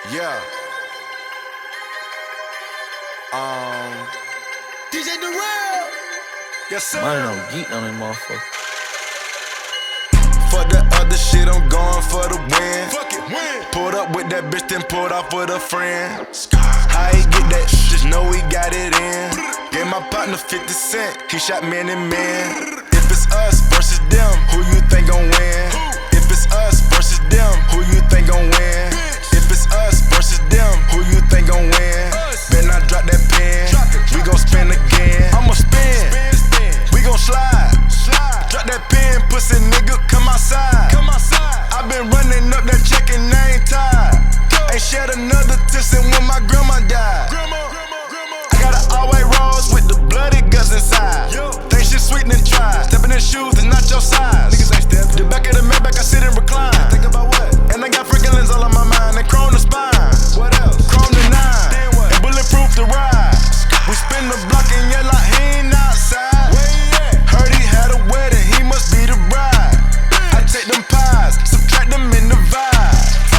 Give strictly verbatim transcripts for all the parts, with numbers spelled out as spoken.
Yeah. Um. D J Durrell. Yes, sir. Money don't geek on that motherfucker. Fuck that other shit, I'm going for the win. Fuck it, win. Pulled up with that bitch, then pulled off with a friend. How he get that shit, just know he got it in. Gave my partner fifty cent, he shot man and man. If it's us versus them, who you think gon' win? If it's us versus them, who you think gon' win? If it's us versus them, who you think gon' win? Better not drop that pen, we gon' spin again. I'ma spin, we gon' slide. Drop that pen, pussy nigga, come outside. I been running up that check and I ain't tired. Ain't shed another tear since when my grandma died. I got an all-white rose with the bloody guts inside. Think shit sweet and try. Stepping in shoes is not your size. Niggas ain't stepping. The back of the Maybach, I sit and recline. Think about what? And I got freaking lens all on my mind and chrome the spine. What else? Chrome the nine. Then what? And bulletproof the ride. We spin the block and yell like he ain't outside. Where he at? Heard he had a wedding, he must be the bride. I take them pies, subtract them in the vibe.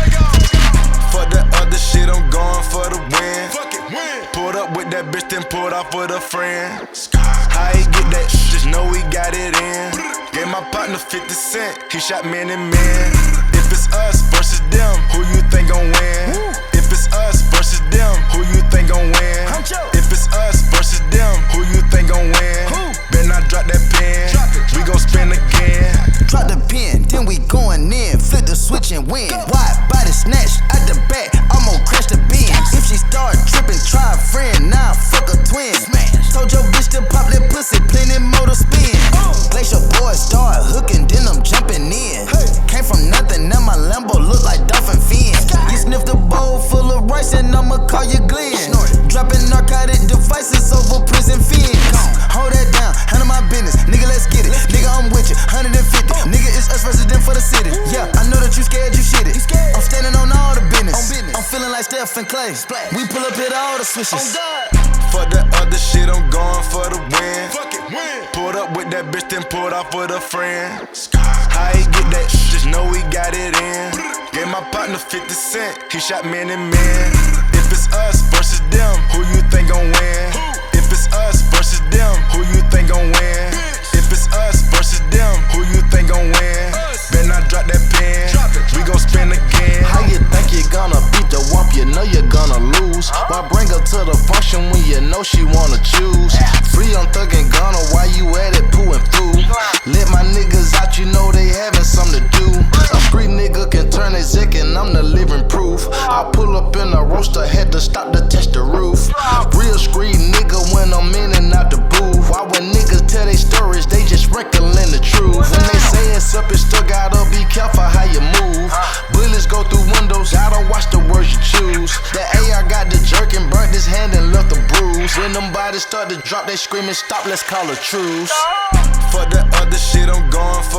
Fuck that other shit, I'm going for the win. Pulled up with that bitch, then pulled off with a friend. How he get that shit, just know he got it in. Gave my partner fifty cent, he shot man and man. If it's us versus them, who you think gon' win? If it's us versus them, who you think gon' win? If it's us versus them, who you think gon' win? Better not drop that pen, we gon' spin again. Drop the pen, then we going in. Flip the switch and win. Wide body snatch out the back, I'm gon' crash the Benz. If she start trippin', try a friend, nah, fuck a twin. Smash. Told your bitch to pop that pussy, plenty motor spin. Glacier boy start hooking, then I'm jumping in. Came from nothing, now my Lambo look like dolphin fin. You sniff the bowl full of rice and I'ma call you Glenn. Dropping narcotic devices over prison fins. Hold that down, handle my business, nigga, let's get it. Nigga, I'm with you, one hundred fifty. Nigga, it's us versus them for the city. Yeah, I know that you scared, you shit it. I'm standing on all the business. I'm feeling like Steph and Clay. We pull up hit all the switches. Fuck that other shit, I'm going for the win. Pulled up with that bitch, then pulled off with a friend. How he get that shit, just know he got it in. Gave my partner fifty cent, he shot man and man. If it's us versus them, who you think gon' win? If it's us versus them, who you think gon' win? If it's us versus them, who you think gon' win? Better not drop that pen, we gon' spin again. How you think you gonna beat the wump? You know you're gonna lose. Why bring her to the function when you know she wanna choose? Free on Thug and Gunna, why you at it pooin' through? Let my niggas out, you know they having something to do. A street nigga can turn exec and I'm the living proof. I pull up in a roaster, had to stop to test the roof. Real street nigga when I'm in and out the booth. Why when niggas tell they stories, they just reckoning the truth. When they say it's up, it's still gotta be careful how you move. Bullets go through windows, gotta watch the words you choose. The A R got the jerk and burnt his hand and left a bruise. When them bodies start to drop, they screaming stop, let's call a truce. Fuck that other shit, I'm going